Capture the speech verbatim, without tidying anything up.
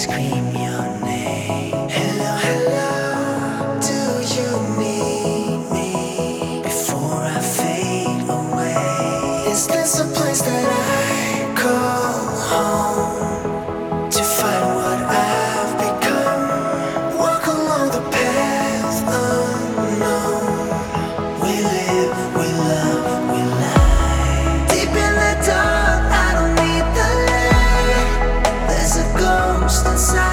scream your name. Hello, hello, do you need me before I fade away? Is this a place that I call home to find what I've become? Walk along the path unknown. We live, we love, we lie. Deep in the dark, I don't need the light. There's a ghost inside.